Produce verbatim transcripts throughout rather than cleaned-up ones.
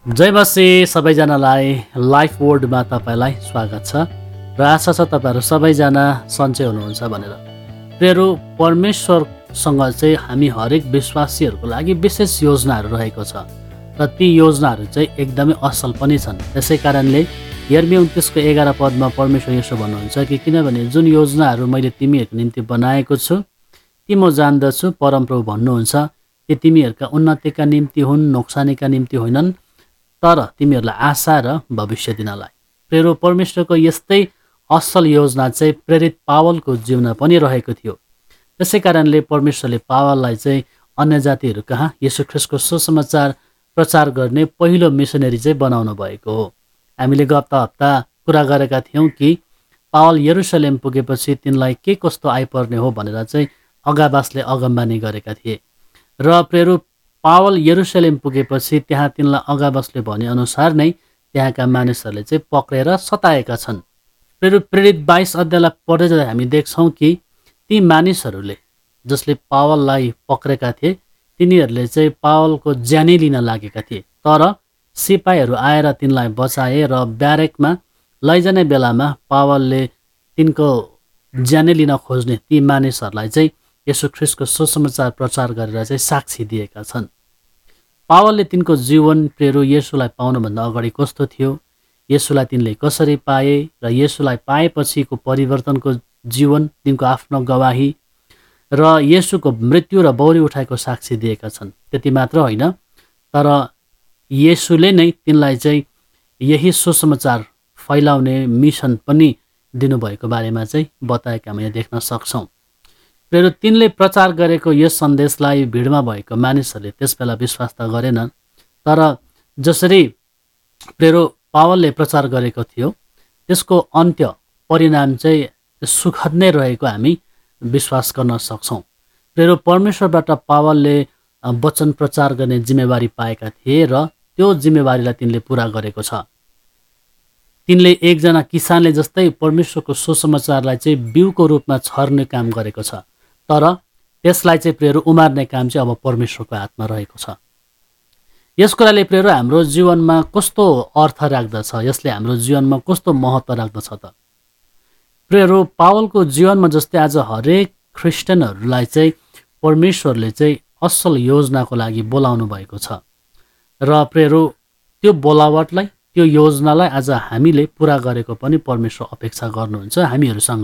जय मसी सबैजनालाई लाइफ वर्ल्डमा तपाईँलाई स्वागत छ र आशा छ तपाईँहरू सबैजना सन्चै हुनुहुन्छ भनेर। प्रियहरू, परमेश्वरसँग चाहिँ हामी हरेक विश्वासीहरूको लागि विशेष योजनाहरू रहेको छ र ती योजनाहरू चाहिँ एकदमै असल पनि छन्। त्यसै कारणले यर्मिया उन्तिसको एघार पदमा परमेश्वर यसो भन्नुहुन्छ कि किनभने जुन योजनाहरू मैले तिमीहरूको निम्ति बनाएको छु ती म जान्दछु, परमप्रभु भन्नुहुन्छ कि तिमीहरूका उन्नतिका निम्ति हुन्, नोक्सानीका निम्ति होइनन्, तर तिमीहरूलाई आशा र भविष्य दिनलाई। प्रेरो परमेश्वरको यस्तै असल योजना चाहिँ प्रेरित पावलको जीवनमा पनि रहेको थियो। त्यसै कारणले परमेश्वरले पावललाई चाहिँ अन्य जातिहरू कहाँ येशू ख्रीष्टको सुसमाचार प्रचार गर्ने पहिलो मिसनरी चाहिँ बनाउनु भएको हो। हामीले गत हप्ता कुरा गरेका थियौँ कि पावल यरुशलेम पुगेपछि तिनलाई के कस्तो आइपर्ने हो भनेर चाहिँ अगाबासले अगमबानी गरेका थिए र प्रेरो पावल यरुशलेम पुगेपछि त्यहाँ तिनलाई अगाबासले भनेअनुसार नै त्यहाँका मानिसहरूले चाहिँ पक्रेर सताएका छन्। प्रेरो प्रेरित बाइस अध्यायलाई पढ्दै जाँदा हामी देख्छौँ कि ती मानिसहरूले जसले पावललाई पक्रेका थिए तिनीहरूले चाहिँ पावलको ज्यानै लिन लागेका थिए, तर सिपाहीहरू आएर तिनलाई बचाए र ब्यारेकमा लैजाने बेलामा पावलले तिनको ज्यानै लिन खोज्ने ती मानिसहरूलाई चाहिँ येशू ख्रीष्टको सुसमाचार प्रचार गरेर चाहिँ साक्षी दिएका छन्। पावलले तिनको जीवन प्रेरो येशूलाई पाउनुभन्दा अगाडि कस्तो थियो, येशूलाई तिनले कसरी पाए र येशूलाई पाएपछिको परिवर्तनको जीवन, तिनको आफ्नो गवाही र येशूको मृत्यु र बौरी उठाएको साक्षी दिएका छन्। त्यति मात्र होइन, तर येशूले नै तिनलाई चाहिँ यही सुसमाचार फैलाउने मिसन पनि दिनुभएको बारेमा चाहिँ बताएका हामीले देख्न सक्छौँ। प्रेरो तिनले प्रचार गरेको यस सन्देशलाई भिडमा भएको मानिसहरूले त्यसबेला विश्वास त गरेनन्, तर जसरी प्रेरो पावलले प्रचार गरेको थियो त्यसको अन्त्य परिणाम चाहिँ सुखद नै रहेको हामी विश्वास गर्न सक्छौँ। प्रेरो परमेश्वरबाट पावलले वचन प्रचार गर्ने जिम्मेवारी पाएका थिए र त्यो जिम्मेवारीलाई तिनले पुरा गरेको छ। तिनले एकजना किसानले जस्तै परमेश्वरको सुसमाचारलाई चाहिँ बिउको रूपमा छर्ने काम गरेको छ, तर त्यसलाई चाहिँ प्रेरो उमार्ने काम चाहिँ अब परमेश्वरको हातमा रहेको छ। यस कुराले प्रेरो हाम्रो जीवनमा कस्तो अर्थ राख्दछ, यसले हाम्रो जीवनमा कस्तो महत्त्व राख्दछ त? प्रेरो पावलको जीवनमा जस्तै आज हरेक ख्रिस्टियनहरूलाई चाहिँ परमेश्वरले चाहिँ असल योजनाको लागि बोलाउनु भएको छ र प्रेरो त्यो बोलावटलाई, त्यो योजनालाई आज हामीले पुरा गरेको पनि परमेश्वर अपेक्षा गर्नुहुन्छ हामीहरूसँग।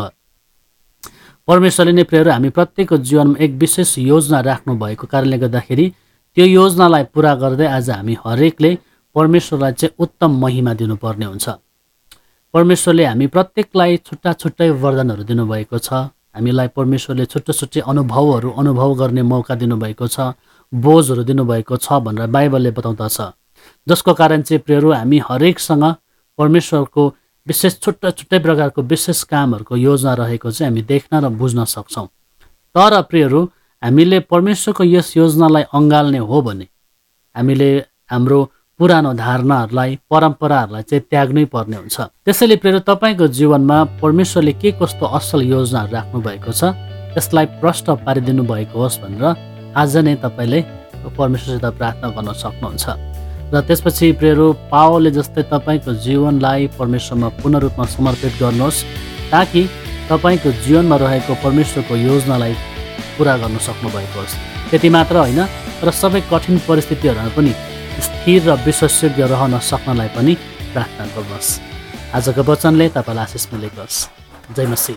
परमेश्वरले नै प्रेरो हामी प्रत्येकको जीवनमा एक विशेष योजना राख्नु भएको कारणले गर्दाखेरि त्यो योजनालाई पुरा गर्दै आज हामी हरेकले परमेश्वरलाई चाहिँ उत्तम महिमा दिनुपर्ने हुन्छ। परमेश्वरले हामी प्रत्येकलाई छुट्टा छुट्टै वरदानहरू दिनुभएको छ। हामीलाई परमेश्वरले छुट्टै छुट्टै अनुभवहरू अनुभव गर्ने मौका दिनुभएको छ, बोझहरू दिनुभएको छ भनेर बाइबलले बताउँदछ, जसको कारण चाहिँ प्रेरो हामी हरेकसँग परमेश्वरको विशेष छुट्टा छुट्टै प्रकारको विशेष कामहरूको योजना रहेको चाहिँ हामी देख्न र बुझ्न सक्छौँ। तर प्रियहरू, हामीले परमेश्वरको यस योजनालाई अँगाल्ने हो भने हामीले हाम्रो पुरानो धारणाहरूलाई, परम्पराहरूलाई चाहिँ त्याग्नै पर्ने हुन्छ। त्यसैले प्रियहरू, तपाईँको जीवनमा परमेश्वरले के कस्तो असल योजनाहरू राख्नु भएको छ त्यसलाई प्रष्ट पारिदिनु भएको होस् भनेर आज नै तपाईँले परमेश्वरसित प्रार्थना गर्न सक्नुहुन्छ। र त्यसपछि प्रेरो पावलले जस्तै तपाईँको जीवनलाई परमेश्वरमा पूर्ण रूपमा समर्पित गर्नुहोस् ताकि तपाईँको जीवनमा रहेको परमेश्वरको योजनालाई पुरा गर्न सक्नुभएको होस्। त्यति मात्र होइन, र सबै कठिन परिस्थितिहरूमा पनि स्थिर र विश्वासयोग्य रहन सक्नलाई पनि प्रार्थना गर्नुहोस्। आजको वचनले तपाईँलाई आशिष मिलेको होस्। जय मसीह।